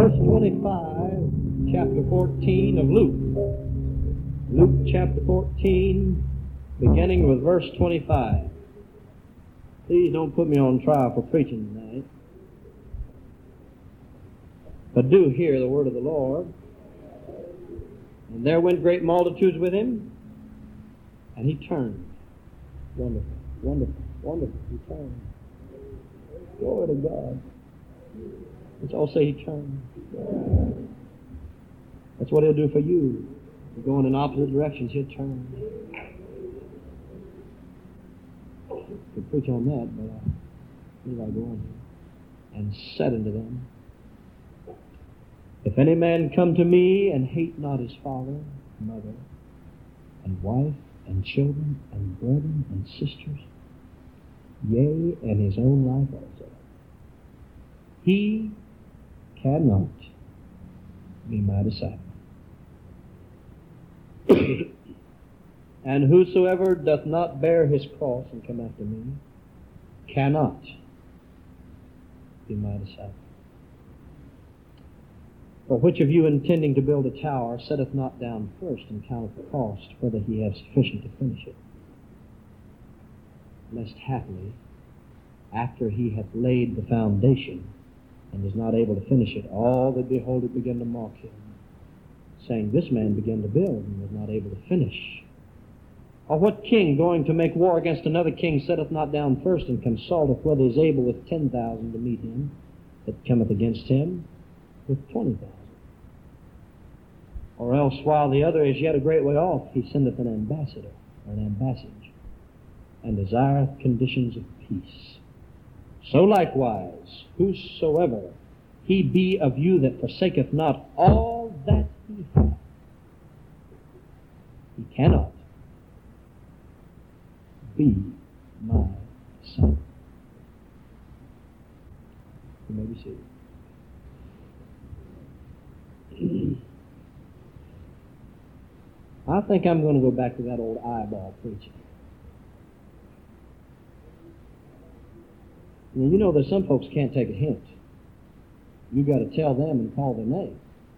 verse 25, chapter 14 of Luke. Luke chapter 14, beginning with verse 25. Please don't put me on trial for preaching tonight, but do hear the word of the Lord. And there went great multitudes with him, and he turned. Wonderful, wonderful, wonderful. He turned. Glory to God. Let's all say he turned. That's what he'll do for you. You're going in opposite directions, he'll turn. I could preach on that, but I go on here. And said unto them, If any man come to me and hate not his father, mother, and wife, and children, and brethren, and sisters, yea, and his own life also, he cannot be my disciple. And whosoever doth not bear his cross and come after me cannot be my disciple. For which of you intending to build a tower setteth not down first and counteth the cost, whether he have sufficient to finish it? Lest haply, after he hath laid the foundation, and is not able to finish it, all that behold it begin to mock him, saying, This man began to build and was not able to finish. Or what king going to make war against another king setteth not down first and consulteth whether he is able with 10,000 to meet him that cometh against him with 20,000? Or else while the other is yet a great way off, he sendeth an ambassador or an ambassage, and desireth conditions of peace. So likewise, whosoever he be of you that forsaketh not all that he hath, he cannot be my son. You may be seated. I think I'm going to go back to that old eyeball preaching. You know that some folks can't take a hint. You've got to tell them and call their name.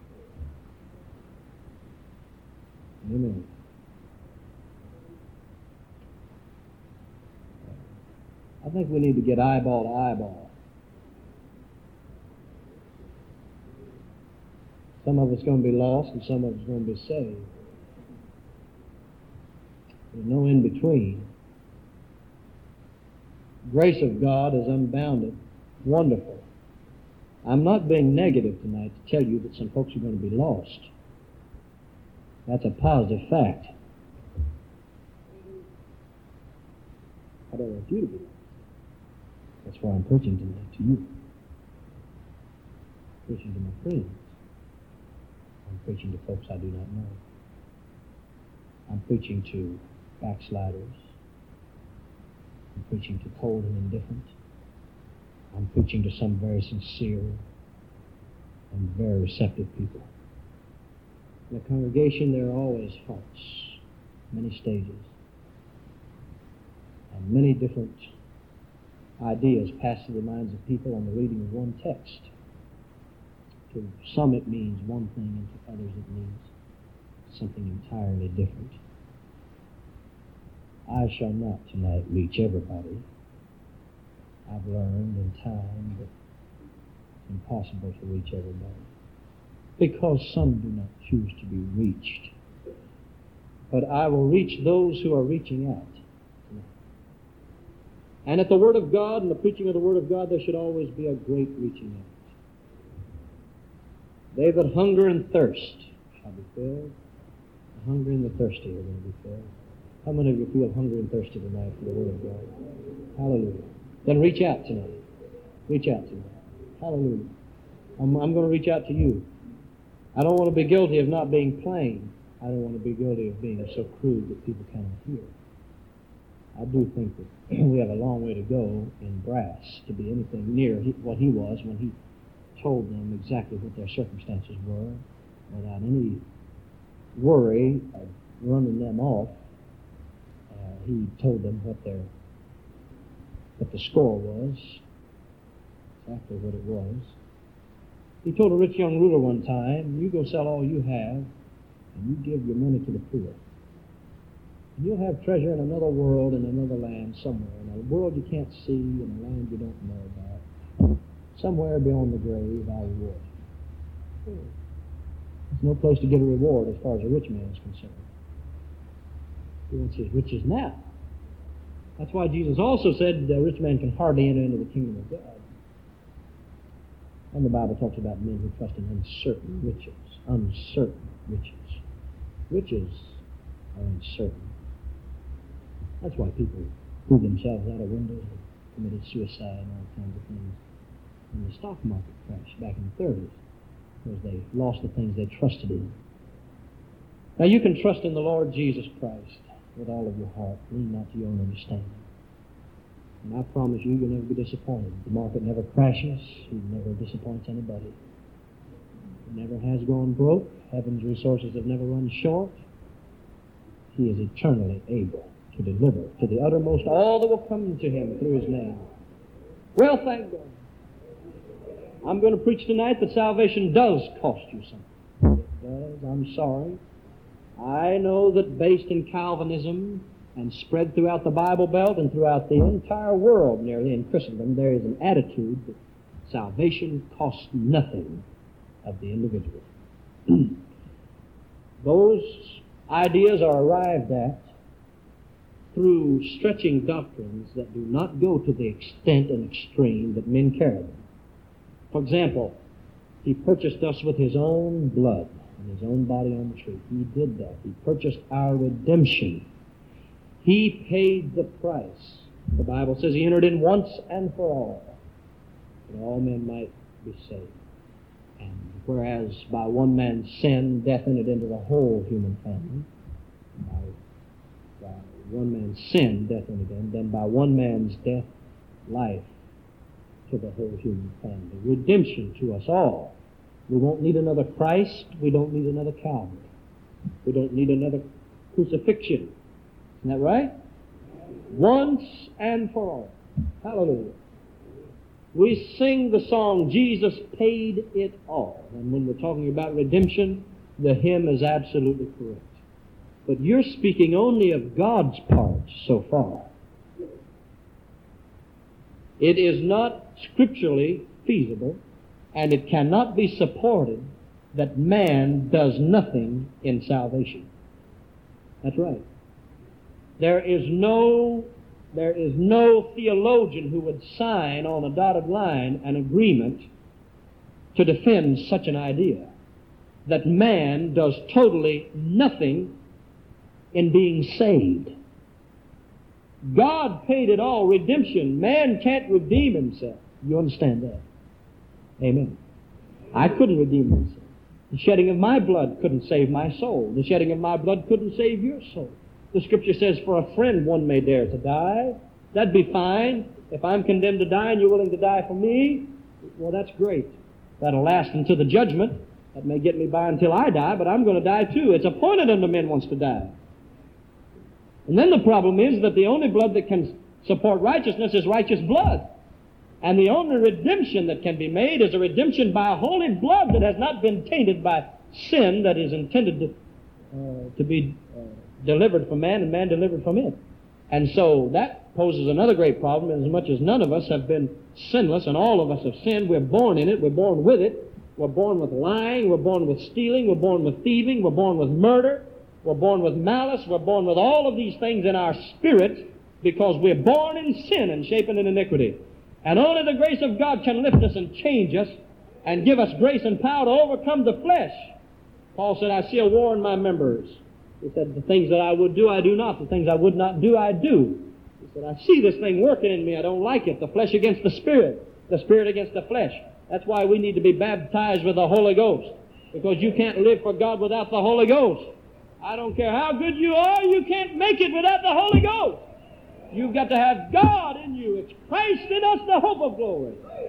Amen. I think we need to get eyeball to eyeball. Some of us are going to be lost and some of us are going to be saved. There's no in between. Grace of God is unbounded, wonderful. I'm not being negative tonight to tell you that some folks are going to be lost. That's a positive fact. I don't want you to be lost. That's why I'm preaching tonight to you. I'm preaching to my friends. I'm preaching to folks I do not know. I'm preaching to backsliders. I'm preaching to cold and indifferent. I'm preaching to some very sincere and very receptive people. In the congregation, there are always faults, many stages, and many different ideas pass through the minds of people on the reading of one text. To some it means one thing, and to others it means something entirely different. I shall not tonight reach everybody. I've learned in time that it's impossible to reach everybody, because some do not choose to be reached. But I will reach those who are reaching out tonight. And at the Word of God and the preaching of the Word of God, there should always be a great reaching out. They that hunger and thirst shall be filled. The hungry and the thirsty are going to be filled. How many of you feel hungry and thirsty tonight for the Word of God? Hallelujah. Then reach out tonight. Reach out tonight. Hallelujah. I'm going to reach out to you. I don't want to be guilty of not being plain. I don't want to be guilty of being so crude that people cannot hear. I do think that we have a long way to go in brass to be anything near what he was when he told them exactly what their circumstances were, without any worry of running them off. He told them what the score was, exactly what it was. He told a rich young ruler one time, you go sell all you have, and you give your money to the poor. And you'll have treasure in another world, in another land somewhere, in a world you can't see, in a land you don't know about. Somewhere beyond the grave, our reward. There's no place to get a reward as far as a rich man is concerned. He wants his riches now. That's why Jesus also said a rich man can hardly enter into the kingdom of God. And the Bible talks about men who trust in uncertain riches. Uncertain riches. Riches are uncertain. That's why people threw themselves out of windows and committed suicide and all kinds of things when the stock market crashed back in the 30s, because they lost the things they trusted in. Now you can trust in the Lord Jesus Christ with all of your heart. Lean not to your own understanding. And I promise you, you'll never be disappointed. The market never crashes. He never disappoints anybody. He never has gone broke. Heaven's resources have never run short. He is eternally able to deliver to the uttermost all that will come to him through his name. Well, thank God. I'm going to preach tonight that salvation does cost you something. It does. I'm sorry. I know that based in Calvinism and spread throughout the Bible Belt and throughout the entire world nearly in Christendom, there is an attitude that salvation costs nothing of the individual. Those ideas are arrived at through stretching doctrines that do not go to the extent and extreme that men carry them. For example, he purchased us with his own blood and his own body on the tree. He did that. He purchased our redemption. He paid the price. The Bible says he entered in once and for all, that all men might be saved. And whereas by one man's sin, death entered into the whole human family, by one man's sin, death entered in, then by one man's death, life to the whole human family. Redemption to us all. We won't need another Christ. We don't need another Calvary. We don't need another crucifixion. Isn't that right? Once and for all. Hallelujah. We sing the song, Jesus paid it all. And when we're talking about redemption, the hymn is absolutely correct. But you're speaking only of God's part so far. It is not scripturally feasible, and it cannot be supported that man does nothing in salvation. That's right. There is no theologian who would sign on a dotted line an agreement to defend such an idea, that man does totally nothing in being saved. God paid it all, redemption. Man can't redeem himself. You understand that? Amen. I couldn't redeem myself. The shedding of my blood couldn't save my soul. The shedding of my blood couldn't save your soul. The Scripture says, for a friend one may dare to die. That'd be fine. If I'm condemned to die and you're willing to die for me, well, that's great. That'll last until the judgment. That may get me by until I die, but I'm going to die too. It's appointed unto men once to die. And then the problem is that the only blood that can support righteousness is righteous blood. And the only redemption that can be made is a redemption by a holy blood that has not been tainted by sin, that is intended to be delivered from man and man delivered from it. And so that poses another great problem, as much as none of us have been sinless and all of us have sinned. We're born in it. We're born with it. We're born with lying. We're born with stealing. We're born with thieving. We're born with murder. We're born with malice. We're born with all of these things in our spirit because we're born in sin and shapen in iniquity. And only the grace of God can lift us and change us and give us grace and power to overcome the flesh. Paul said, I see a war in my members. He said, the things that I would do, I do not. The things I would not do, I do. He said, I see this thing working in me. I don't like it. The flesh against the spirit against the flesh. That's why we need to be baptized with the Holy Ghost, because you can't live for God without the Holy Ghost. I don't care how good you are, you can't make it without the Holy Ghost. You've got to have God in you. It's Christ in us, the hope of glory.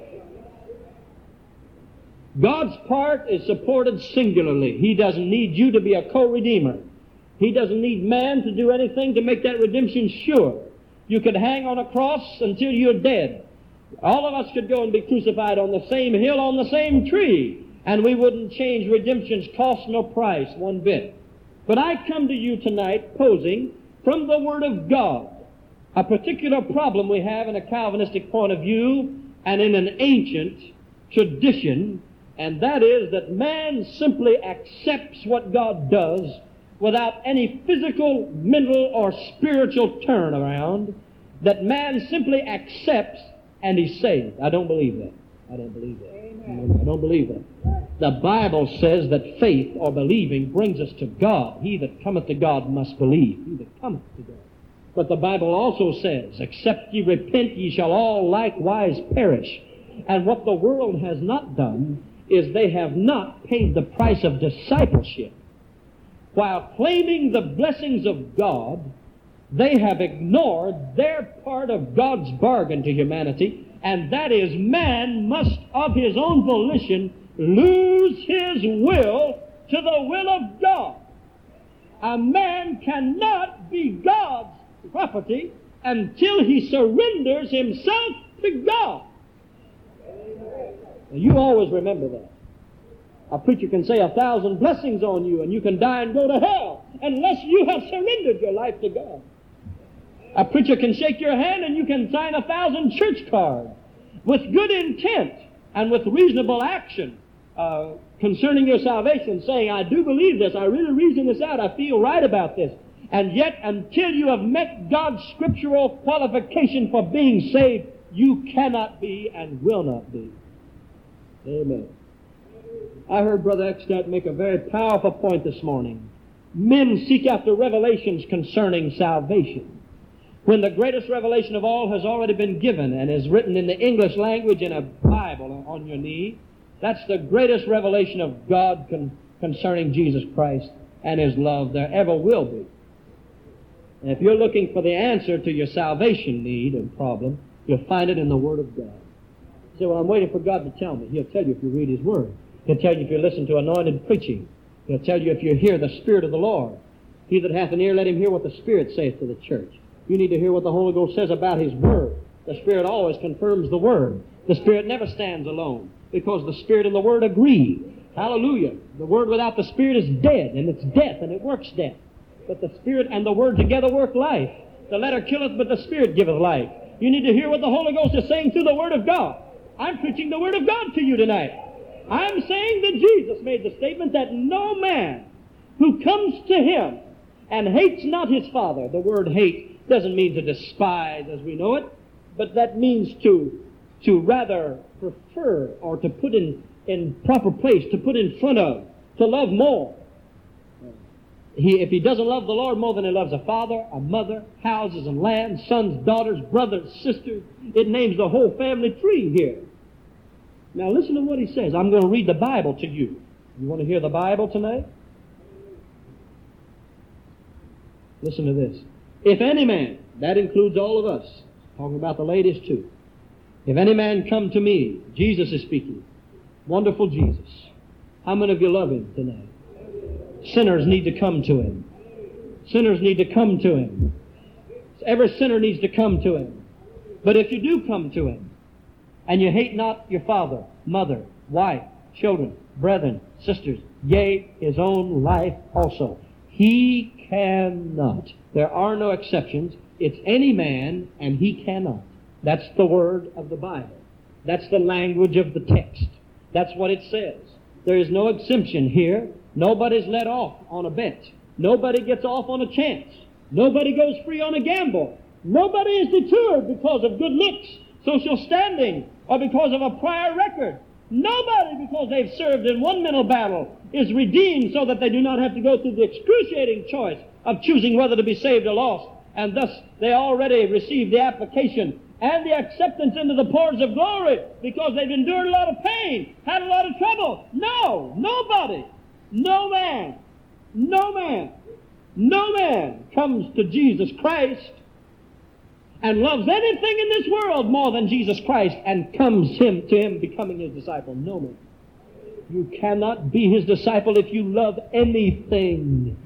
God's part is supported singularly. He doesn't need you to be a co-redeemer. He doesn't need man to do anything to make that redemption sure. You could hang on a cross until you're dead. All of us could go and be crucified on the same hill, on the same tree. And we wouldn't change redemption's cost nor price one bit. But I come to you tonight posing from the Word of God a particular problem we have in a Calvinistic point of view and in an ancient tradition, and that is that man simply accepts what God does without any physical, mental, or spiritual turnaround, that man simply accepts and he's saved. I don't believe that. I don't believe that. Amen. I don't believe that. The Bible says that faith or believing brings us to God. He that cometh to God must believe. He that cometh to God. But the Bible also says, except ye repent, ye shall all likewise perish. And what the world has not done is they have not paid the price of discipleship. While claiming the blessings of God, they have ignored their part of God's bargain to humanity, and that is man must of his own volition lose his will to the will of God. A man cannot be God's property until he surrenders himself to God. Now, you always remember that. A preacher can say 1,000 blessings on you and you can die and go to hell unless you have surrendered your life to God. A preacher can shake your hand and you can sign 1,000 church cards with good intent and with reasonable action concerning your salvation, saying, I do believe this, I really reason this out, I feel right about this. And yet, until you have met God's scriptural qualification for being saved, you cannot be and will not be. Amen. I heard Brother Eckstadt make a very powerful point this morning. Men seek after revelations concerning salvation, when the greatest revelation of all has already been given and is written in the English language in a Bible on your knee. That's the greatest revelation of God concerning Jesus Christ and His love there ever will be. And if you're looking for the answer to your salvation need and problem, you'll find it in the Word of God. You say, well, I'm waiting for God to tell me. He'll tell you if you read His Word. He'll tell you if you listen to anointed preaching. He'll tell you if you hear the Spirit of the Lord. He that hath an ear, let him hear what the Spirit saith to the church. You need to hear what the Holy Ghost says about His Word. The Spirit always confirms the Word. The Spirit never stands alone, because the Spirit and the Word agree. Hallelujah. The Word without the Spirit is dead, and it's death, and it works death. But the Spirit and the Word together work life. The letter killeth, but the Spirit giveth life. You need to hear what the Holy Ghost is saying through the Word of God. I'm preaching the Word of God to you tonight. I'm saying that Jesus made the statement that no man who comes to Him and hates not his Father. The word hate doesn't mean to despise as we know it, but that means to rather prefer or to put in proper place, to put in front of, to love more. If he doesn't love the Lord more than he loves a father, a mother, houses and land, sons, daughters, brothers, sisters, it names the whole family tree here. Now listen to what he says. I'm going to read the Bible to you. You want to hear the Bible tonight? Listen to this. If any man, that includes all of us, talking about the ladies too. If any man come to me, Jesus is speaking. Wonderful Jesus. How many of you love Him tonight? Sinners need to come to Him. Sinners need to come to Him. Every sinner needs to come to Him. But if you do come to Him, and you hate not your father, mother, wife, children, brethren, sisters, yea, his own life also, he cannot. There are no exceptions. It's any man, and he cannot. That's the word of the Bible. That's the language of the text. That's what it says. There is no exemption here. Nobody's let off on a bet. Nobody gets off on a chance. Nobody goes free on a gamble. Nobody is deterred because of good looks, social standing, or because of a prior record. Nobody, because they've served in one mental battle, is redeemed so that they do not have to go through the excruciating choice of choosing whether to be saved or lost. And thus they already received the application and the acceptance into the portals of glory because they've endured a lot of pain, had a lot of trouble. No, nobody, no man comes to Jesus Christ and loves anything in this world more than Jesus Christ and comes to Him becoming His disciple. No man. You cannot be His disciple if you love anything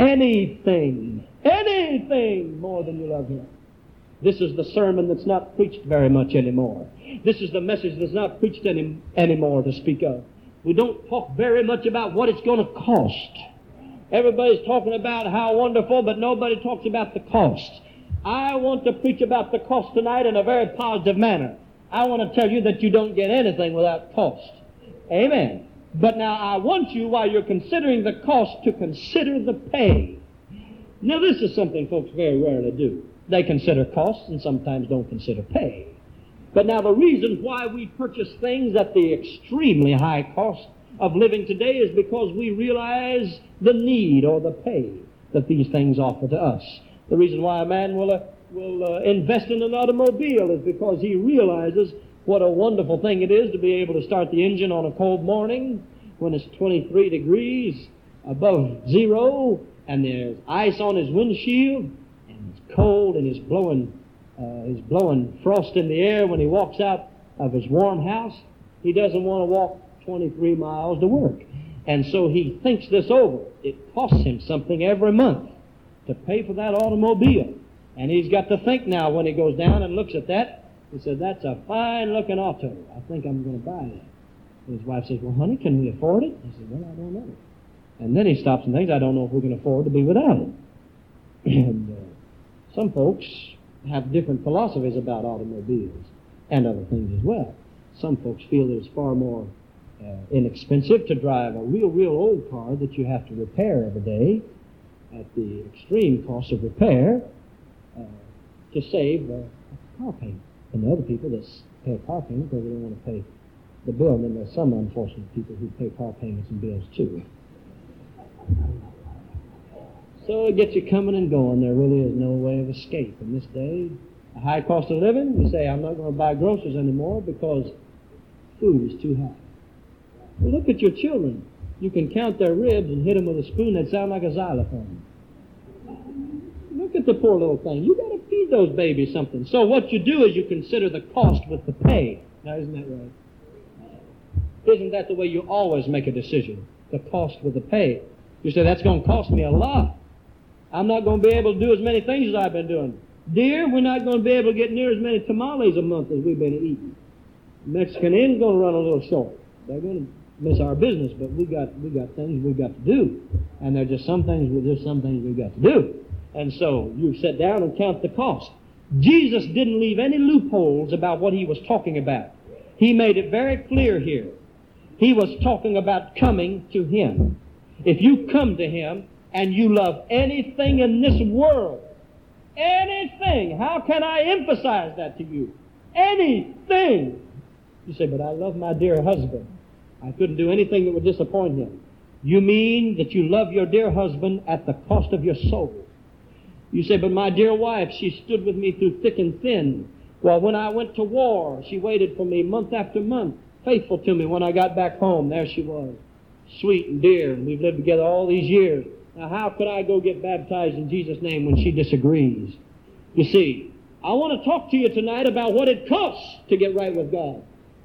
more than you love Him. This is the sermon that's not preached very much anymore. This is the message that's not preached anymore to speak of. We don't talk very much about what it's going to cost. Everybody's talking about how wonderful, but nobody talks about the cost. I want to preach about the cost tonight in a very positive manner. I want to tell you that you don't get anything without cost. Amen. But now I want you, while you're considering the cost, to consider the pay. Now this is something folks very rarely do. They consider costs and sometimes don't consider pay. But now the reason why we purchase things at the extremely high cost of living today is because we realize the need or the pay that these things offer to us. The reason why a man will invest in an automobile is because he realizes what a wonderful thing it is to be able to start the engine on a cold morning when it's 23 degrees above zero and there's ice on his windshield and it's cold and he's blowing frost in the air when he walks out of his warm house. He doesn't want to walk 23 miles to work. And so he thinks this over. It costs him something every month to pay for that automobile. And he's got to think now when he goes down and looks at that. He says, that's a fine-looking auto. I think I'm going to buy that. And his wife says, well, honey, can we afford it? He says, well, I don't know. And then he stops and thinks, I don't know if we can afford to be without it. And some folks have different philosophies about automobiles and other things as well. Some folks feel that it's far more inexpensive to drive a real old car that you have to repair every day at the extreme cost of repair to save a car payment. And the other people that pay a car payment because they don't want to pay the bill. And then there's some unfortunate people who pay car payments and bills too. So it gets you coming and going. There really is no way of escape in this day. A high cost of living, you say, I'm not going to buy groceries anymore because food is too high. Well, look at your children. You can count their ribs and hit them with a spoon that sound like a xylophone. Look at the poor little thing. You got to feed those babies something. So what you do is you consider the cost with the pay. Now, isn't that right? Isn't that the way you always make a decision? The cost with the pay. You say, that's going to cost me a lot. I'm not going to be able to do as many things as I've been doing. Dear, we're not going to be able to get near as many tamales a month as we've been eating. Mexican Inn's going to run a little short. They're going to miss our business, but we got things we've got to do. And there's just some things we've got to do. And so you sit down and count the cost. Jesus didn't leave any loopholes about what he was talking about. He made it very clear here. He was talking about coming to him. If you come to him and you love anything in this world, anything, how can I emphasize that to you? Anything. You say, but I love my dear husband. I couldn't do anything that would disappoint him. You mean that you love your dear husband at the cost of your soul. You say, but my dear wife, she stood with me through thick and thin. Well, when I went to war, she waited for me month after month, faithful to me. When I got back home, there she was, sweet and dear, and we've lived together all these years. Now, how could I go get baptized in Jesus' name when she disagrees? You see, I want to talk to you tonight about what it costs to get right with God.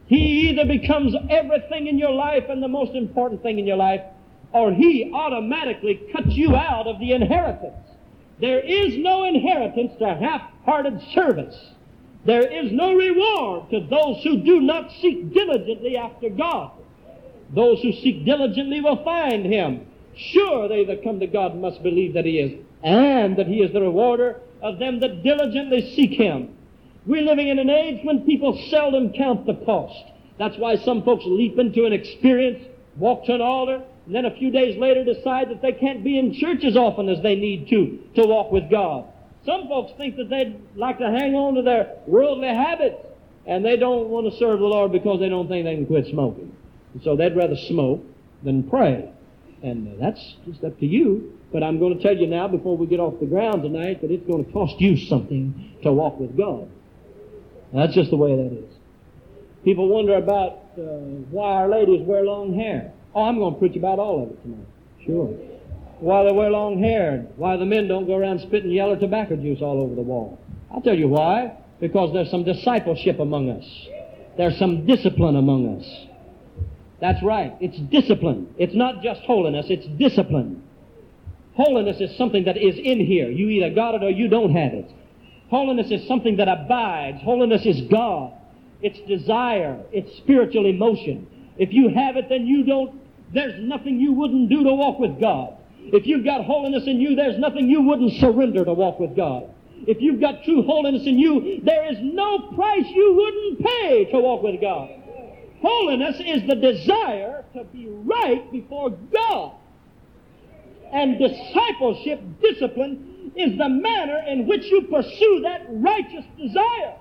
He either becomes everything in your life and the most important thing in your life, or he automatically cuts you out of the inheritance. There is no inheritance to half-hearted service. There is no reward to those who do not seek diligently after God. Those who seek diligently will find him. Sure, they that come to God must believe that he is, and that he is the rewarder of them that diligently seek him. We're living in an age when people seldom count the cost. That's why some folks leap into an experience, walk to an altar, and then a few days later decide that they can't be in church as often as they need to walk with God. Some folks think that they'd like to hang on to their worldly habits, and they don't want to serve the Lord because they don't think they can quit smoking. And so they'd rather smoke than pray. And that's just up to you. But I'm going to tell you now, before we get off the ground tonight, that it's going to cost you something to walk with God. That's just the way that is. People wonder about why our ladies wear long hair. Oh, I'm going to preach about all of it tonight. Sure. Why they wear long hair, and why the men don't go around spitting yellow tobacco juice all over the wall. I'll tell you why. Because there's some discipleship among us. There's some discipline among us. That's right. It's discipline. It's not just holiness, it's discipline. Holiness is something that is in here. You either got it or you don't have it. Holiness is something that abides. Holiness is God. It's desire. It's spiritual emotion. If you have it, then there's nothing you wouldn't do to walk with God. If you've got holiness in you, there's nothing you wouldn't surrender to walk with God. If you've got true holiness in you, there is no price you wouldn't pay to walk with God. Holiness is the desire to be right before God. And discipleship, discipline, is the manner in which you pursue that righteous desire.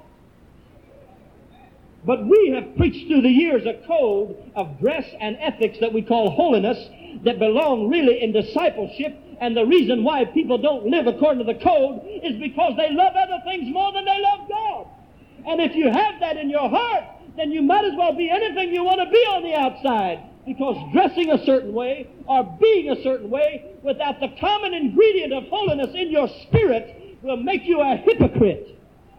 But we have preached through the years a code of dress and ethics that we call holiness that belong really in discipleship, and the reason why people don't live according to the code is because they love other things more than they love God. And if you have that in your heart, then you might as well be anything you want to be on the outside, because dressing a certain way or being a certain way without the common ingredient of holiness in your spirit will make you a hypocrite.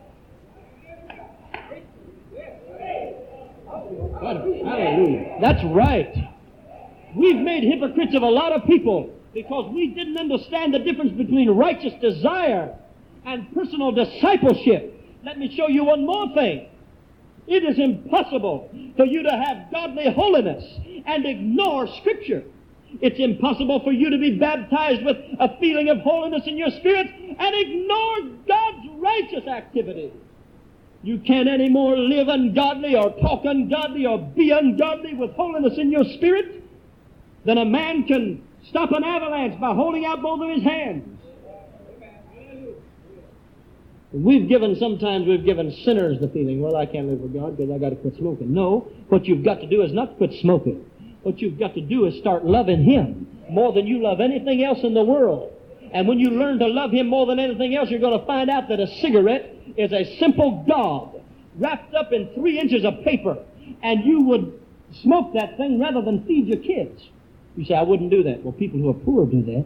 Hallelujah. That's right. We've made hypocrites of a lot of people because we didn't understand the difference between righteous desire and personal discipleship. Let me show you one more thing. It is impossible for you to have godly holiness and ignore Scripture. It's impossible for you to be baptized with a feeling of holiness in your spirit and ignore God's righteous activity. You can't anymore live ungodly or talk ungodly or be ungodly with holiness in your spirit than a man can stop an avalanche by holding out both of his hands. Sometimes we've given sinners the feeling, well, I can't live with God because I got to quit smoking. No, what you've got to do is not quit smoking. What you've got to do is start loving Him more than you love anything else in the world. And when you learn to love Him more than anything else, you're going to find out that a cigarette is a simple God wrapped up in 3 inches of paper, and you would smoke that thing rather than feed your kids. You say, I wouldn't do that. Well, people who are poor do that.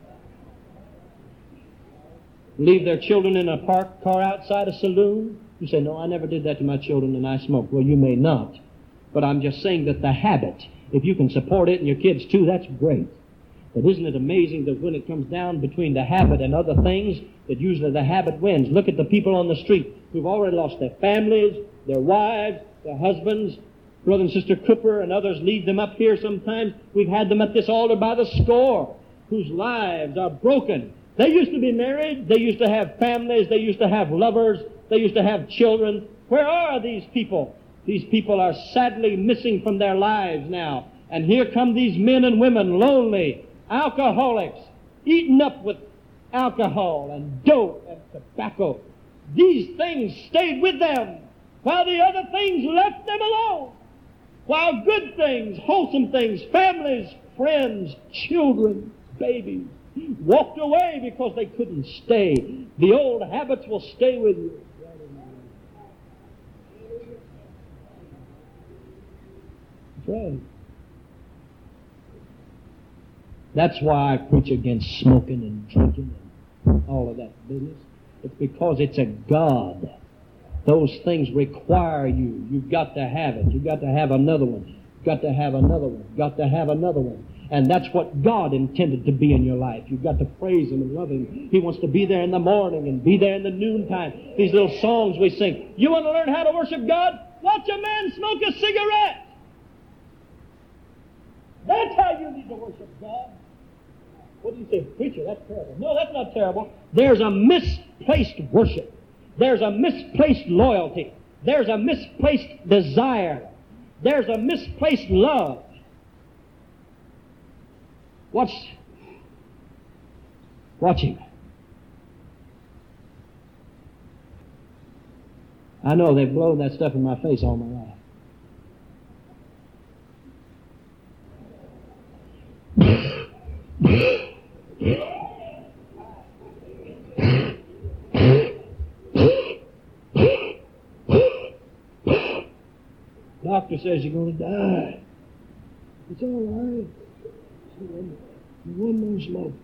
Leave their children in a parked car outside a saloon. You say, no, I never did that to my children and I smoked. Well, you may not. But I'm just saying that the habit, if you can support it and your kids too, that's great. But isn't it amazing that when it comes down between the habit and other things, that usually the habit wins? Look at the people on the street who've already lost their families, their wives, their husbands. Brother and Sister Cooper and others lead them up here sometimes. We've had them at this altar by the score, whose lives are broken. They used to be married. They used to have families. They used to have lovers. They used to have children. Where are these people? These people are sadly missing from their lives now. And here come these men and women, lonely, alcoholics, eaten up with alcohol and dope and tobacco. These things stayed with them while the other things left them alone. While good things, wholesome things, families, friends, children, babies, walked away because they couldn't stay. The old habits will stay with you. That's right. That's why I preach against smoking and drinking and all of that business. It's because it's a God. Those things require you. You've got to have it. You've got to have another one. You've got to have another one. You've got to have another one. And that's what God intended to be in your life. You've got to praise Him and love Him. He wants to be there in the morning and be there in the noontime. These little songs we sing. You want to learn how to worship God? Watch a man smoke a cigarette. That's how you need to worship God. What do you say? Preacher, that's terrible. No, that's not terrible. There's a misplaced worship. There's a misplaced loyalty. There's a misplaced desire. There's a misplaced love. Watch him. I know they've blown that stuff in my face all my life. Doctor says you're going to die. It's all right. One more smoke.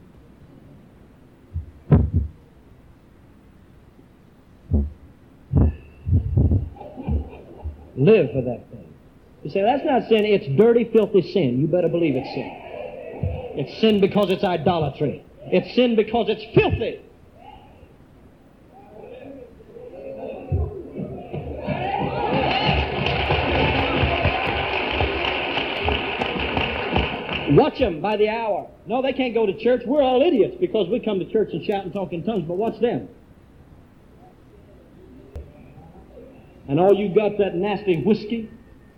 Live for that thing. You say, that's not sin. It's dirty, filthy sin. You better believe it's sin. It's sin because it's idolatry. It's sin because it's filthy. Watch them by the hour. No, they can't go to church. We're all idiots because we come to church and shout and talk in tongues, but watch them. And all you got that nasty whiskey.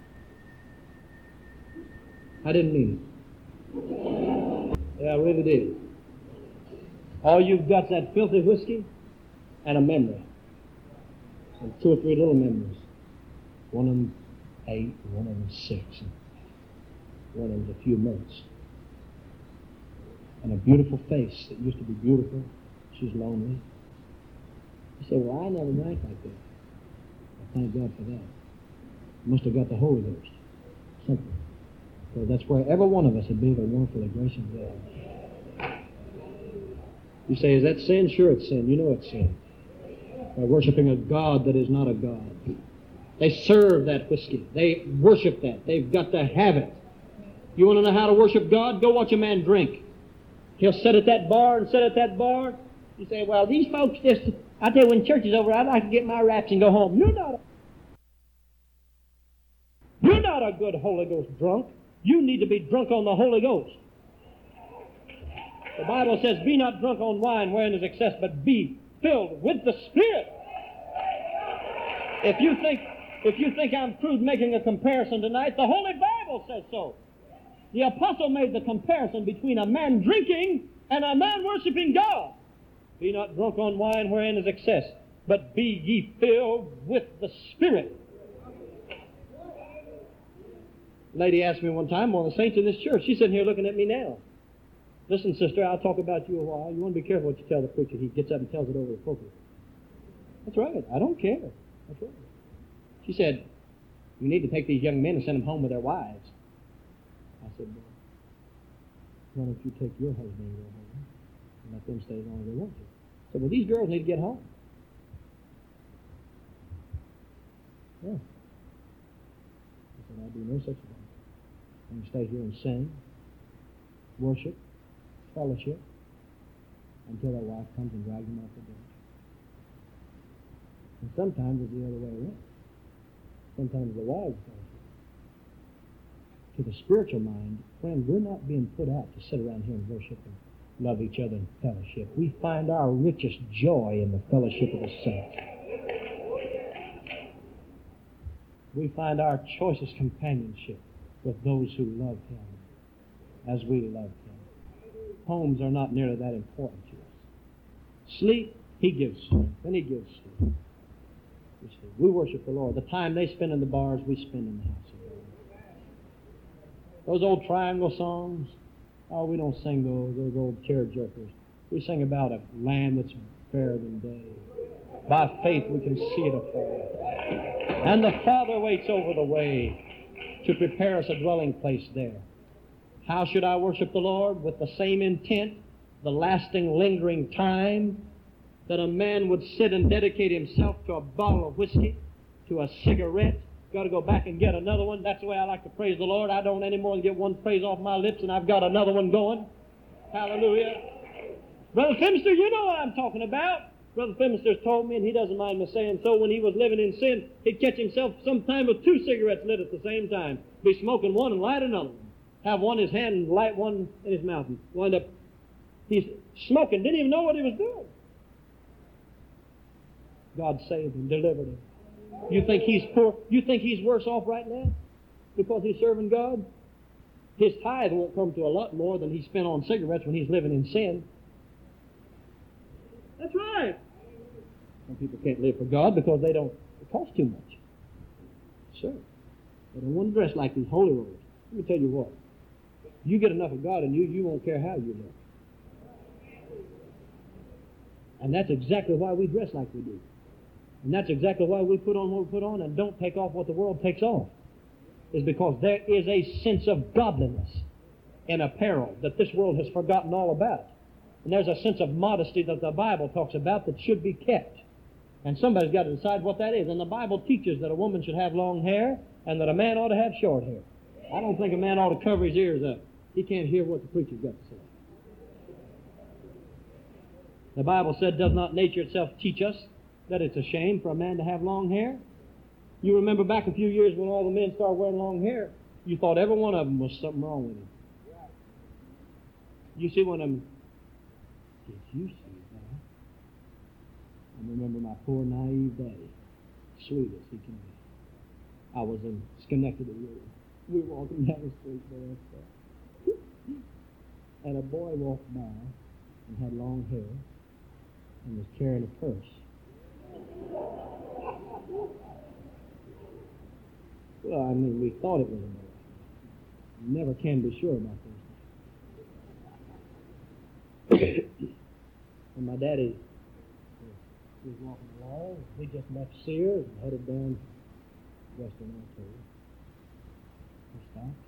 I didn't mean it. Yeah, I really did. All you've got's that filthy whiskey and a memory. And 2 or 3 little memories. One of them 8, one of them 6, and one of them's a few months. And a beautiful face that used to be beautiful. She's lonely. You say, well, I never drank like that. Well, thank God for that. Must have got the Holy Ghost. Something. So that's where every one of us would be the wonderful grace of God. You say, is that sin? Sure it's sin. You know it's sin. By worshiping a God that is not a God. They serve that whiskey. They worship that. They've got to have it. You want to know how to worship God? Go watch a man drink. He'll sit at that bar and sit at that bar. You say, well, these folks just, I tell you, when church is over, I'd like to get my wraps and go home. You're not a good Holy Ghost drunk. You need to be drunk on the Holy Ghost. The Bible says, be not drunk on wine wherein is excess, but be filled with the Spirit. If you think I'm crude making a comparison tonight, the Holy Bible says so. The apostle made the comparison between a man drinking and a man worshiping God. Be not drunk on wine wherein is excess, but be ye filled with the Spirit. A lady asked me one time, one of the saints in this church, she's sitting here looking at me now. Listen, sister, I'll talk about you a while. You want to be careful what you tell the preacher. He gets up and tells it over the pulpit. That's right. I don't care. That's right. She said, you need to take these young men and send them home with their wives. I said, well, why don't you take your husband and go home and let them stay as long as they want to? I said, well, these girls need to get home. Yeah. I said, I'll do no such thing. I'm going to stay here and sing, worship, fellowship, until their wife comes and drags them off the bench. And sometimes it's the other way around. Sometimes the wives fellowship. To the spiritual mind, friend, we're not being put out to sit around here and worship and love each other in fellowship. We find our richest joy in the fellowship of the saints. We find our choicest companionship with those who love Him as we love Him. Homes are not nearly that important to us. Sleep, He gives strength, and He gives sleep. You see, we worship the Lord. The time they spend in the bars, we spend in the house of God. Those old triangle songs, oh, we don't sing those old chair jerkers. We sing about a land that's fairer than day. By faith we can see it afar. And the Father waits over the way to prepare us a dwelling place there. How should I worship the Lord? With the same intent, the lasting, lingering time that a man would sit and dedicate himself to a bottle of whiskey, to a cigarette. Got to go back and get another one. That's the way I like to praise the Lord. I don't any more than get one praise off my lips and I've got another one going. Hallelujah. Brother Femister, you know what I'm talking about. Brother Femister's told me, and he doesn't mind me saying so, when he was living in sin, he'd catch himself sometime with 2 cigarettes lit at the same time. Be smoking one and light another one. Have one in his hand and light one in his mouth. And wind up, he's smoking, didn't even know what he was doing. God saved him, delivered him. You think he's poor? You think he's worse off right now because he's serving God? His tithe won't come to a lot more than he spent on cigarettes when he's living in sin. That's right. Some people can't live for God because it costs too much. Sure. They don't want to dress like these holy rollers. Let me tell you what. You get enough of God in you, you won't care how you look. And that's exactly why we dress like we do. And that's exactly why we put on what we put on and don't take off what the world takes off. Is because there is a sense of godliness in apparel that this world has forgotten all about. And there's a sense of modesty that the Bible talks about that should be kept. And somebody's got to decide what that is. And the Bible teaches that a woman should have long hair and that a man ought to have short hair. I don't think a man ought to cover his ears up. He can't hear what the preacher's got to say. The Bible said, does not nature itself teach us that it's a shame for a man to have long hair? You remember back a few years when all the men started wearing long hair, you thought every one of them was something wrong with him. You see one of them. Did you see that? I remember my poor naive daddy, sweet as he can be. I was in Schenectady. We were walking down the street there, and a boy walked by and had long hair and was carrying a purse. Well, I mean, we thought it was a boy. You never can be sure about those things. And my daddy was walking along. We just left Sears and headed down Western Ontario. We stopped.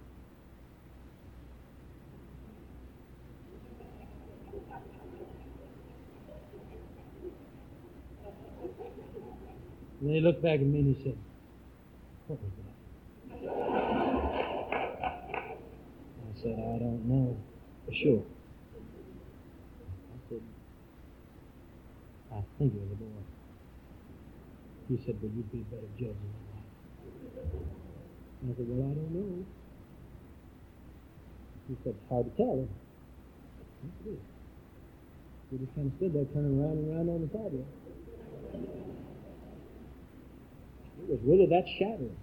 And then he looked back at me and he said, "What was that?" I said, "I don't know for sure." I said, "I think it was a boy." He said, "Well, you'd be a better judge than that." I said, "Well, I don't know." He said, "It's hard to tell." Yes, it is. We just kind of stood there turning around and around on the sidewalk. It was really that shattering.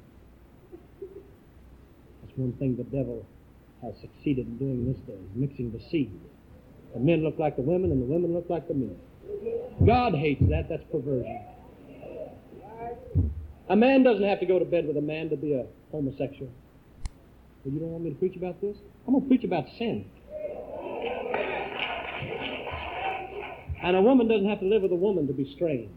That's one thing the devil has succeeded in doing this day, mixing the seed. The men look like the women and the women look like the men. God hates that. That's perversion. A man doesn't have to go to bed with a man to be a homosexual. But you don't want me to preach about this? I'm going to preach about sin. And a woman doesn't have to live with a woman to be strange.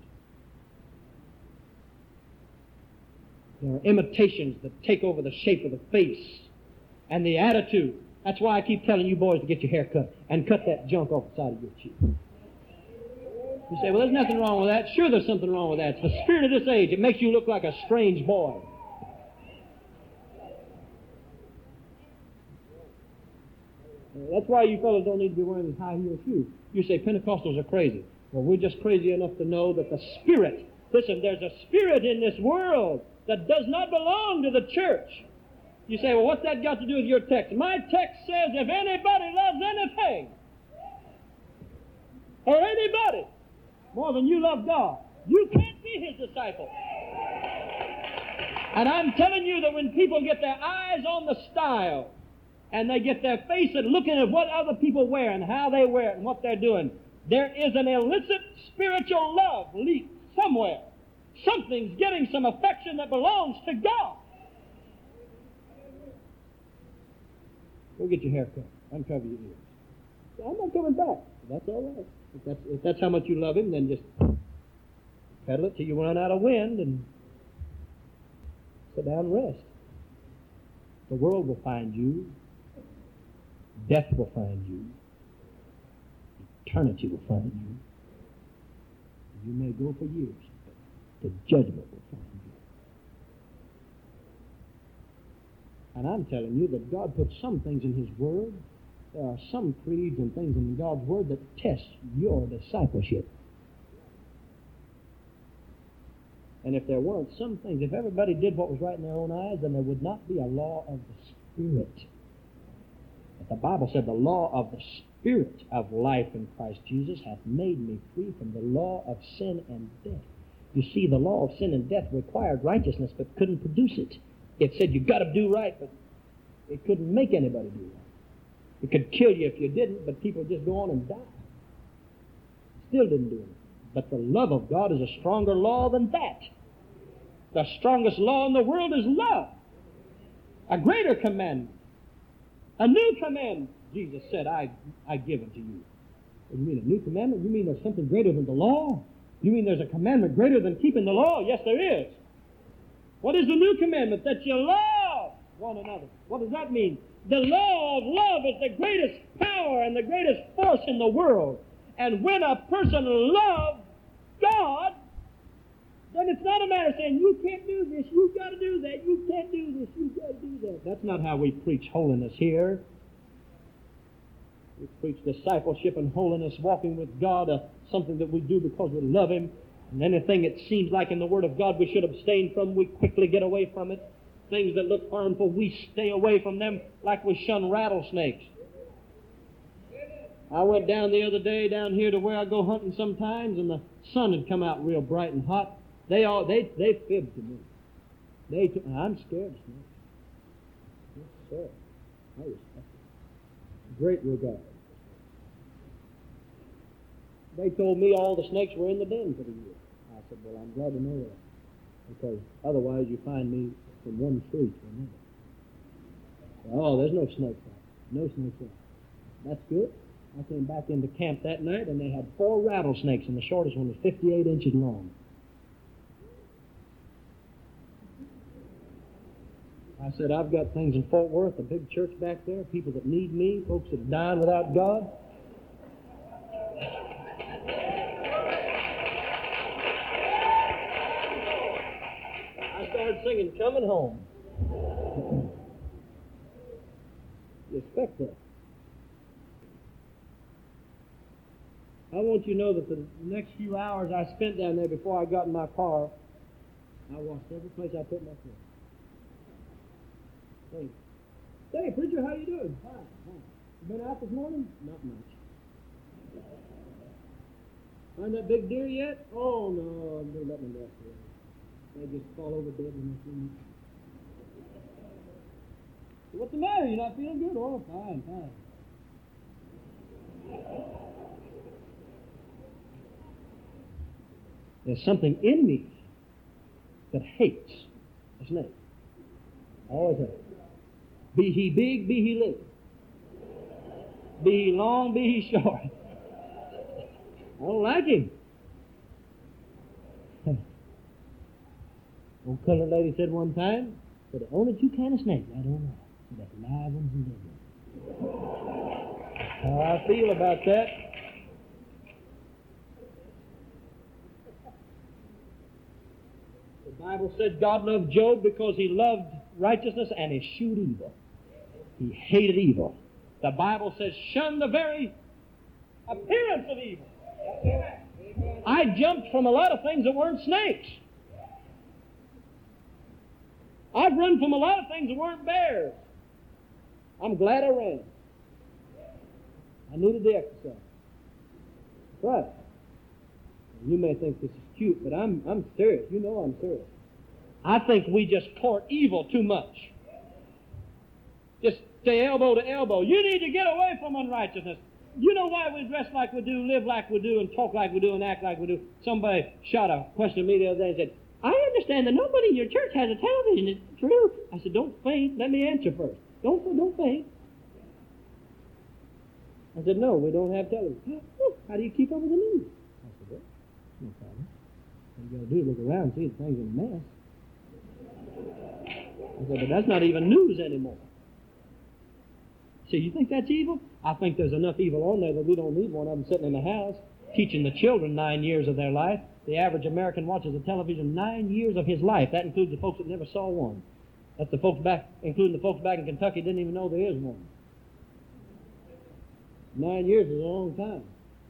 There are imitations that take over the shape of the face and the attitude. That's why I keep telling you boys to get your hair cut and cut that junk off the side of your cheek. You say, "Well, there's nothing wrong with that." Sure, there's something wrong with that. It's the spirit of this age. It makes you look like a strange boy. That's why you fellas don't need to be wearing these high-heel shoes. You say Pentecostals are crazy. Well, we're just crazy enough to know that the Spirit, listen, there's a spirit in this world that does not belong to the church. You say, "Well, what's that got to do with your text?" My text says if anybody loves anything or anybody more than you love God, you can't be His disciple. And I'm telling you that when people get their eyes on the style and they get their face at looking at what other people wear and how they wear it and what they're doing, there is an illicit spiritual love leaked somewhere. Something's getting some affection that belongs to God. Go get your hair cut. Uncover your ears. I'm not coming back. That's all right. If that's how much you love Him, then just pedal it till you run out of wind and sit down and rest. The world will find you. Death will find you. Eternity will find you. You may go for years, but the judgment will find you. And I'm telling you that God puts some things in His Word. There are some creeds and things in God's Word that test your discipleship. And if there weren't some things, if everybody did what was right in their own eyes, then there would not be a law of the Spirit. But the Bible said the law of the Spirit of life in Christ Jesus hath made me free from the law of sin and death. You see, the law of sin and death required righteousness but couldn't produce it. It said you've got to do right, but it couldn't make anybody do right. It could kill you if you didn't, but people just go on and die. Still didn't do anything. But the love of God is a stronger law than that. The strongest law in the world is love. A greater commandment. A new commandment, Jesus said, I give unto you. What do you mean, a new commandment? You mean there's something greater than the law? You mean there's a commandment greater than keeping the law? Yes, there is. What is the new commandment? That you love one another. What does that mean? The law of love is the greatest power and the greatest force in the world. And when a person loves God, then it's not a matter of saying, you can't do this, you've got to do that, you can't do this, you've got to do that. That's not how we preach holiness here. We preach discipleship and holiness, walking with God, something that we do because we love Him. And anything it seems like in the Word of God we should abstain from, we quickly get away from it. Things that look harmful, we stay away from them like we shun rattlesnakes. I went down the other day down here to where I go hunting sometimes, and the sun had come out real bright and hot. They fibbed to me. I'm scared of snakes. Yes, sir. I respect it. Great regard. They told me all the snakes were in the den for the year. I said, well, I'm glad to know that, because otherwise you find me from one tree to another. Oh, there's no snakes out. No snakes out. That's good. I came back into camp that night, and they had 4 rattlesnakes, and the shortest one was 58 inches long. I said, I've got things in Fort Worth, a big church back there, people that need me, folks that are dying without God. I started singing, Coming Home. You expect that. I want you to know that the next few hours I spent down there before I got in my car, I washed every place I put my foot. Hey, preacher, how you doing? Fine. You been out this morning? Not much. Find that big deer yet? Oh, no, they're letting them rest here. They just fall over dead when they see me. What's the matter? You not feeling good? Oh, fine. There's something in me that hates a snake. Always has. Be he big, be he little. Be he long, be he short. I don't like him. Old colored lady said one time, "For the only 2 kind of snakes I don't know, that's live ones and dead ones." That's how I feel about that. The Bible said God loved Job because he loved righteousness and he eschewed evil. He hated evil. The Bible says, shun the very appearance of evil. I jumped from a lot of things that weren't snakes. I've run from a lot of things that weren't bears. I'm glad I ran. I needed the exercise. That's right. You may think this is cute, but I'm serious. You know I'm serious. I think we just court evil too much. Just stay elbow to elbow. You need to get away from unrighteousness. You know why we dress like we do, live like we do, and talk like we do, and act like we do. Somebody shot a question at me the other day and said, I understand that nobody in your church has a television. Is it true? I said, don't faint. Let me answer first. Don't faint. I said, no, we don't have television. How do you keep up with the news? I said, well, no problem. All you got to do is look around and see the thing's in a mess. I said, but that's not even news anymore. So you think that's evil? I think there's enough evil on there that we don't need one of them sitting in the house teaching the children 9 years of their life. The average American watches a television 9 years of his life. That includes the folks that never saw one. That's the folks back, including the folks back in Kentucky, didn't even know there is one. 9 years is a long time.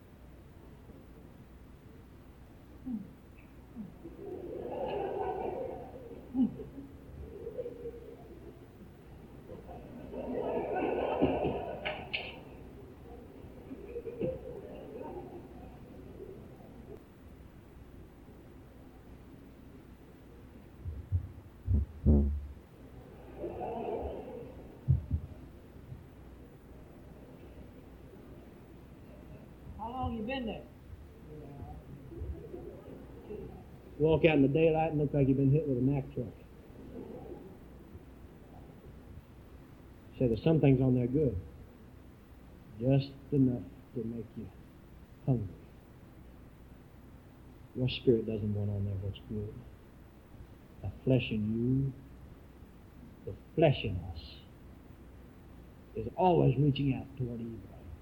Been there. Walk out in the daylight and look like you've been hit with a Mack truck. So there's some things on there good. Just enough to make you hungry. Your spirit doesn't want on there what's good. The flesh in you, the flesh in us, is always reaching out toward evil.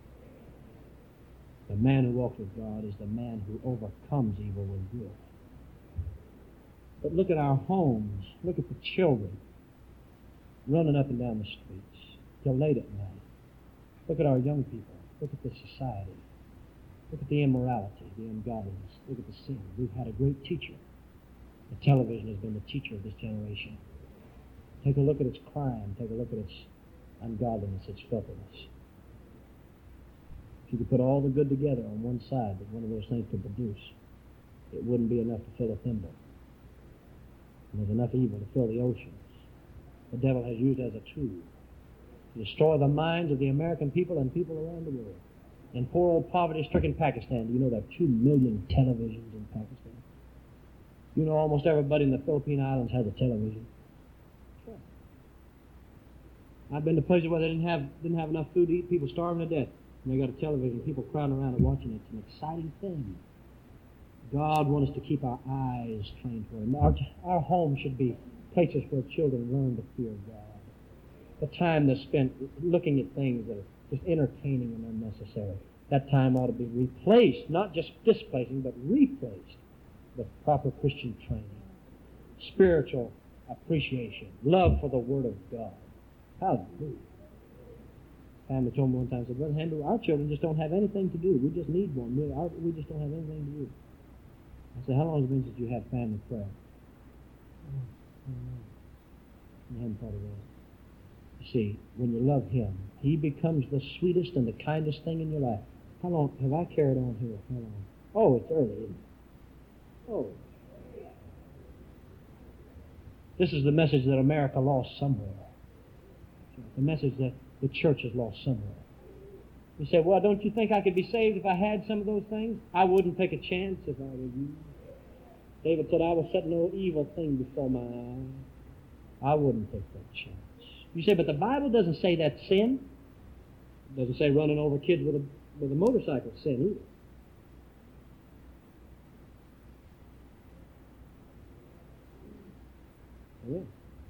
The man who walks with God is the man who overcomes evil with good. But look at our homes. Look at the children running up and down the streets till late at night. Look at our young people. Look at the society. Look at the immorality, the ungodliness. Look at the sin. We've had a great teacher. The television has been the teacher of this generation. Take a look at its crime. Take a look at its ungodliness, its filthiness. If you could put all the good together on one side that one of those things could produce, it wouldn't be enough to fill a thimble. And there's enough evil to fill the oceans. The devil has used it as a tool to destroy the minds of the American people and people around the world. In poor old poverty-stricken Pakistan, do you know there are 2 million televisions in Pakistan? You know almost everybody in the Philippine Islands has a television. Sure. I've been to places where they didn't have enough food to eat, people starving to death. And they got a television, people crowding around and watching it. It's an exciting thing. God wants us to keep our eyes trained for Him. Our home should be places where children learn to fear God. The time that's spent looking at things that are just entertaining and unnecessary, that time ought to be replaced, not just displacing, but replaced with proper Christian training, spiritual appreciation, love for the Word of God. Hallelujah. Family told me one time, said, Brother Handel, our children just don't have anything to do. We just need one. We just don't have anything to do. I said, how long has it been since you had family prayer? I hadn't thought of that. You see, when you love Him, He becomes the sweetest and the kindest thing in your life. How long have I carried on here? How long? Oh, it's early, isn't it? Oh. This is the message that America lost somewhere. The message that the church has lost somewhere. You say, well, don't you think I could be saved if I had some of those things? I wouldn't take a chance if I were you. David said, I will set no evil thing before my eyes. I wouldn't take that chance. You say, but the Bible doesn't say that's sin. It doesn't say running over kids with a motorcycle is sin either. Yeah.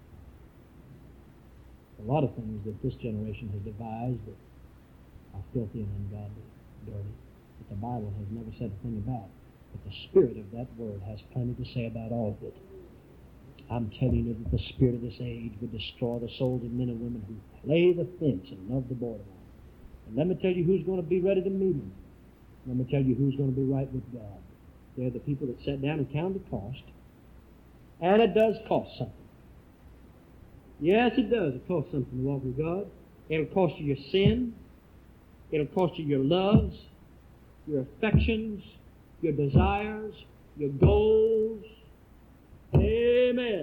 A lot of things that this generation has devised that are filthy and ungodly, dirty, that the Bible has never said a thing about. But the Spirit of that Word has plenty to say about all of it. I'm telling you that the spirit of this age would destroy the souls of men and women who play the fence and love the borderline. And let me tell you who's going to be ready to meet Him. Let me tell you who's going to be right with God. They're the people that sat down and counted the cost. And it does cost something. Yes, it does. It costs something to walk with God. It'll cost you your sin. It'll cost you your loves, your affections, your desires, your goals. Amen.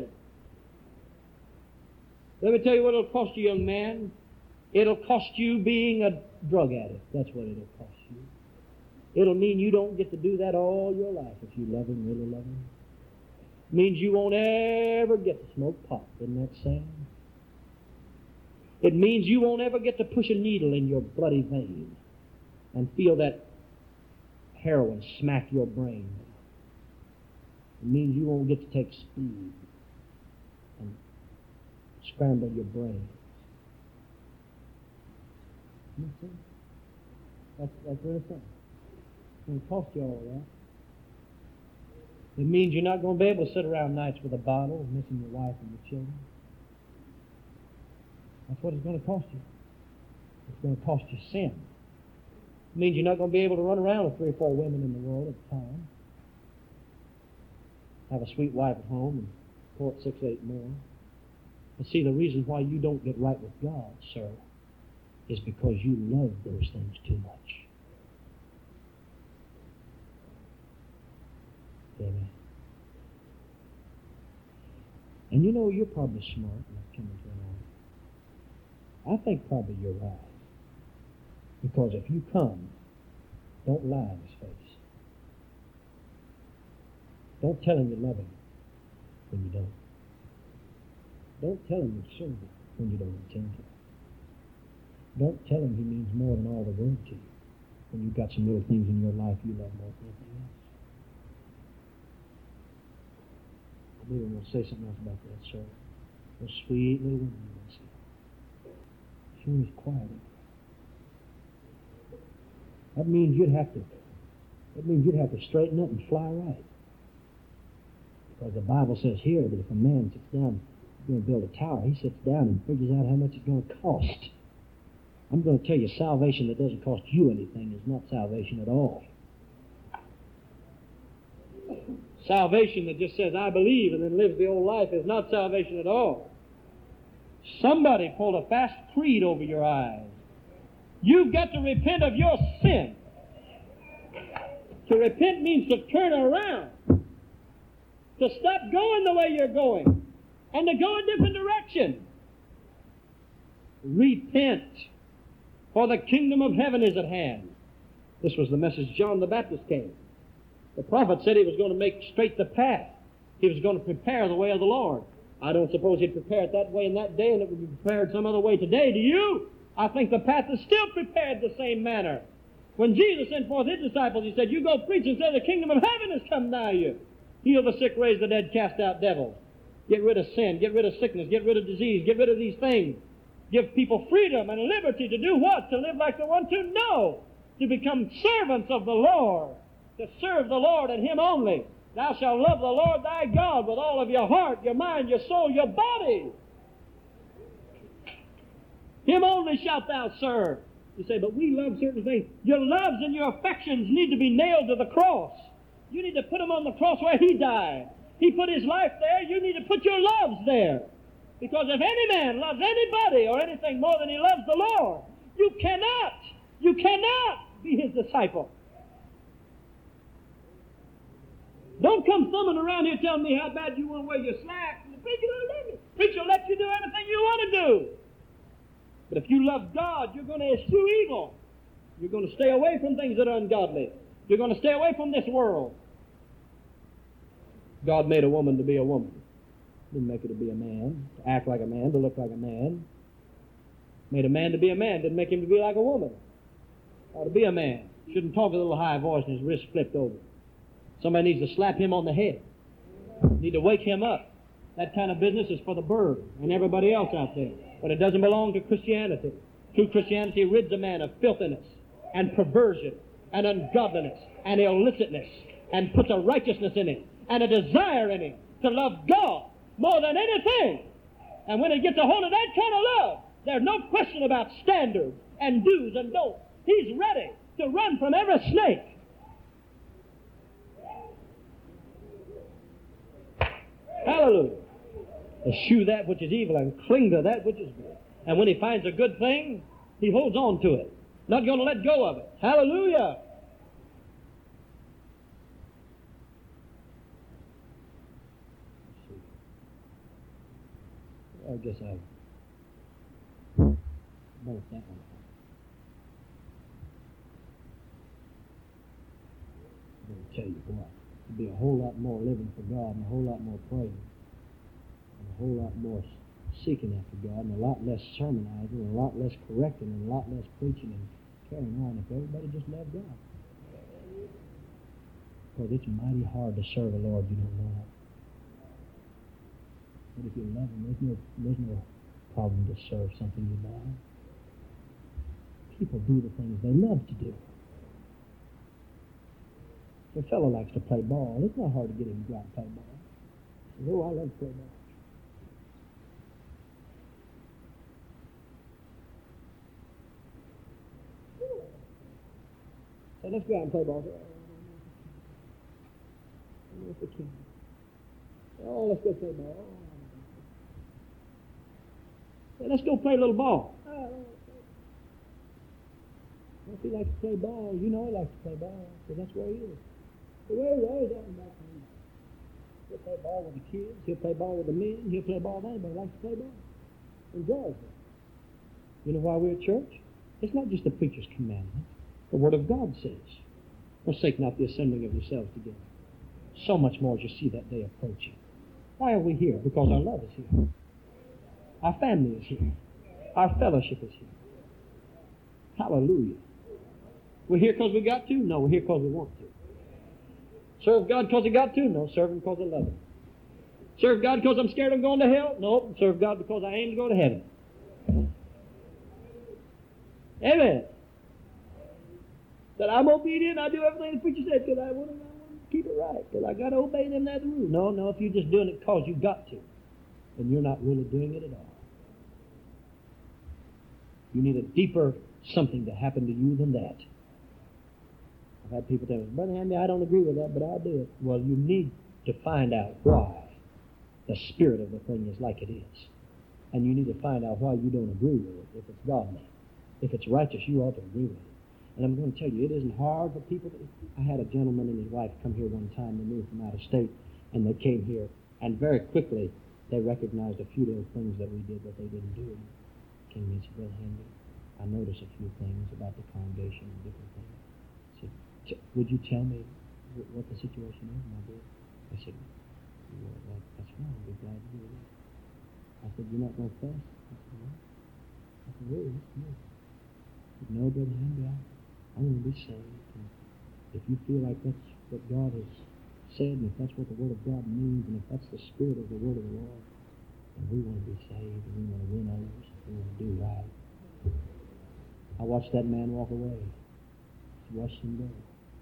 Let me tell you what it'll cost you, young man. It'll cost you being a drug addict. That's what it'll cost you. It'll mean you don't get to do that all your life if you love Him, really love Him. It means you won't ever get to smoke pot. Isn't that sad? It means you won't ever get to push a needle in your bloody vein and feel that heroin smack your brain. It means you won't get to take speed and scramble your brain. That's really something. It's going to cost you all that. It means you're not going to be able to sit around nights with a bottle and missing your wife and your children. That's what it's going to cost you. It's going to cost you sin. It means you're not going to be able to run around with 3 or 4 women in the world at a time. Have a sweet wife at home and court 6 or 8 more. But see, the reason why you don't get right with God, sir, is because you love those things too much. Amen. And you know, you're probably smart enough coming to an end. I think probably you're right. Because if you come, don't lie in His face. Don't tell Him you love Him when you don't. Don't tell Him you serve Him when you don't intend to. Don't tell Him He means more than all the world to you when you've got some little things in your life you love more than anything else. Maybe we'll say something else about that, sir. Those sweet little women you want to see. She was quiet. That means you'd have to straighten up and fly right. Because the Bible says here that if a man sits down, he's going to build a tower, he sits down and figures out how much it's going to cost. I'm going to tell you, salvation that doesn't cost you anything is not salvation at all. Salvation that just says, I believe, and then lives the old life is not salvation at all. Somebody pulled a fast creed over your eyes. You've got to repent of your sin. To repent means to turn around, to stop going the way you're going, and to go a different direction. Repent, for the kingdom of heaven is at hand. This was the message John the Baptist came. The prophet said he was going to make straight the path. He was going to prepare the way of the Lord. I don't suppose he'd prepare it that way in that day and it would be prepared some other way today. Do you? I think the path is still prepared the same manner. When Jesus sent forth his disciples, he said, you go preach and say the kingdom of heaven has come nigh you. Heal the sick, raise the dead, cast out devils. Get rid of sin, get rid of sickness, get rid of disease, get rid of these things. Give people freedom and liberty to do what? To live like they want to? No. To become servants of the Lord. To serve the Lord and Him only. Thou shalt love the Lord thy God with all of your heart, your mind, your soul, your body. Him only shalt thou serve. You say, but we love certain things. Your loves and your affections need to be nailed to the cross. You need to put them on the cross where He died. He put His life there. You need to put your loves there. Because if any man loves anybody or anything more than he loves the Lord, you cannot be His disciple. Don't come thumbing around here telling me how bad you want to wear your slacks. And the preacher will let you. The preacher will let you do anything you want to do. But if you love God, you're going to eschew evil. You're going to stay away from things that are ungodly. You're going to stay away from this world. God made a woman to be a woman. Didn't make her to be a man, to act like a man, to look like a man. Made a man to be a man. Didn't make him to be like a woman. Or to be a man. Shouldn't talk with a little high voice and his wrist flipped over. Somebody needs to slap him on the head. Need to wake him up. That kind of business is for the bird and everybody else out there. But it doesn't belong to Christianity. True Christianity rids a man of filthiness and perversion and ungodliness and illicitness and puts a righteousness in him and a desire in him to love God more than anything. And when he gets a hold of that kind of love, there's no question about standards and do's and don'ts. He's ready to run from every snake. Hallelujah. Eschew that which is evil and cling to that which is good. And when he finds a good thing, he holds on to it. Not going to let go of it. Hallelujah. I guess I both that one. I'm going to tell you what. There'd be a whole lot more living for God and a whole lot more praying and a whole lot more seeking after God and a lot less sermonizing and a lot less correcting and a lot less preaching and carrying on if everybody just loved God. Because it's mighty hard to serve the Lord you don't know. But if you love Him, there's no problem to serve something you love. People do the things they love to do. If a fellow likes to play ball, it's not hard to get him to go out and play ball. He says, oh, I love to play ball. So let's go out and play ball. I don't know if we can. Oh, let's go play ball. Hey, let's go play a little ball. If he likes to play ball, you know he likes to play ball, because that's where he is. The way he's always out and back home. He'll play ball with the kids, he'll play ball with the men, he'll play ball with anybody who likes to play ball. Enjoys it. You know why we're at church? It's not just the preacher's commandment. The Word of God says, forsake not the assembling of yourselves together. So much more as you see that day approaching. Why are we here? Because our love is here. Our family is here. Our fellowship is here. Hallelujah. We're here because we got to? No, we're here because we want to. Serve God because we got to? No, serve Him because I love Him. Serve God because I'm scared I'm going to hell? No, serve God because I aim to go to heaven. Amen. That I'm obedient, I do everything the preacher said because I want to keep it right, because I got to obey them that rule. No, if you're just doing it because you got to, then you're not really doing it at all. You need a deeper something to happen to you than that. I've had people tell me, Brother Andy, I don't agree with that, but I'll do it. Well, you need to find out why the spirit of the thing is like it is. And you need to find out why you don't agree with it, if it's God-made. If it's righteous, you ought to agree with it. And I'm going to tell you, it isn't hard for people to... I had a gentleman and his wife come here one time. They moved from out of state, and they came here. And very quickly, they recognized a few little things that we did that they didn't do. Came to me and said, Brother Handy, I noticed a few things about the congregation and different things. I said, would you tell me what the situation is, my dear? I said, well, that's fine. I'd be glad to do it. I said, you're not going to fuss? I said, no. I said, really? No. I said, no, Brother Handy, I want to be saved. And if you feel like that's what God has said, and if that's what the Word of God means, and if that's the spirit of the Word of the Lord, then we want to be saved, and we want to win others, and we want to do right. I watched that man walk away. I watched him go.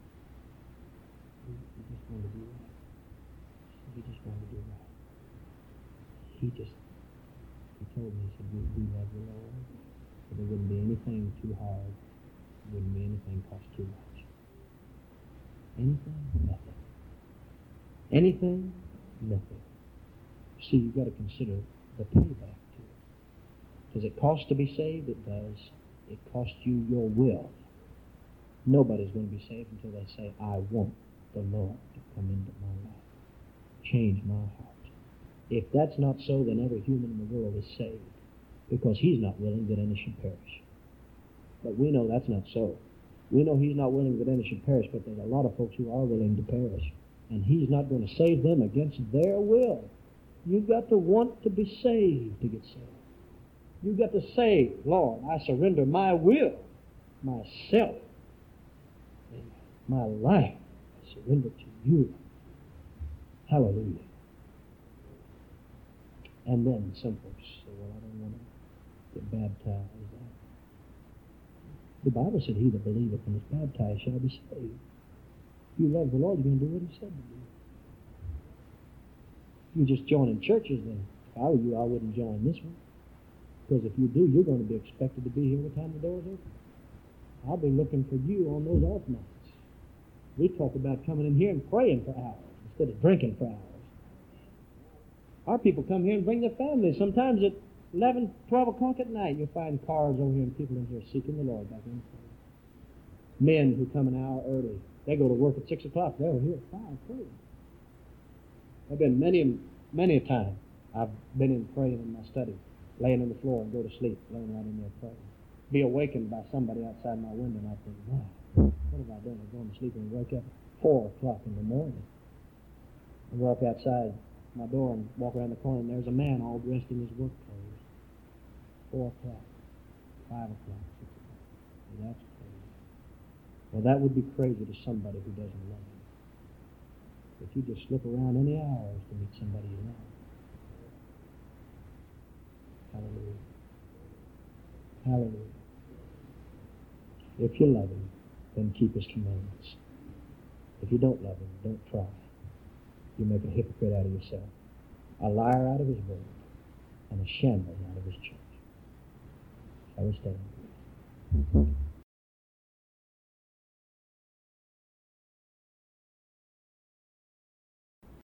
He just wanted to do right. He just wanted to do right. He told me, he said, we love the Lord, but there wouldn't be anything too hard. There wouldn't be anything cost too much. Anything? Nothing. Anything? Nothing. See, you've got to consider the payback to it. Does it cost to be saved? It does. It costs you your will. Nobody's going to be saved until they say, I want the Lord to come into my life. Change my heart. If that's not so, then every human in the world is saved, because He's not willing that any should perish. But we know that's not so. We know He's not willing that any should perish, but there's a lot of folks who are willing to perish, and He's not going to save them against their will. You've got to want to be saved to get saved. You've got to say, Lord, I surrender my will, myself, and my life. I surrender to You. Hallelujah. And then some folks say, well, I don't want to get baptized. The Bible said, he that believeth and is baptized shall be saved. If you love the Lord, you're going to do what He said to do. If you just join in churches, then if I were you, I wouldn't join this one. Because if you do, you're going to be expected to be here every time the door's open. I'll be looking for you on those off nights. We talk about coming in here and praying for hours instead of drinking for hours. Our people come here and bring their families. Sometimes at 11, 12 o'clock at night, you'll find cars over here and people in here seeking the Lord back in. Men who come an hour early. They go to work at 6 o'clock. They're here at 5:30. I've been many a time. I've been in praying in my study, laying on the floor and go to sleep, laying right in there praying. Be awakened by somebody outside my window, and I think, wow, what have I done? I'm going to sleep and wake up at 4 o'clock in the morning. I walk outside my door and walk around the corner, and there's a man all dressed in his work clothes. 4 o'clock, 5 o'clock, 6 o'clock. Well, that's crazy. Well, that would be crazy to somebody who doesn't love Him. If you just slip around any hours to meet somebody you love. Hallelujah. Hallelujah. If you love Him, then keep His commandments. If you don't love Him, don't try. You make a hypocrite out of yourself, a liar out of His word, and a shambler out of His church. Shall we stand?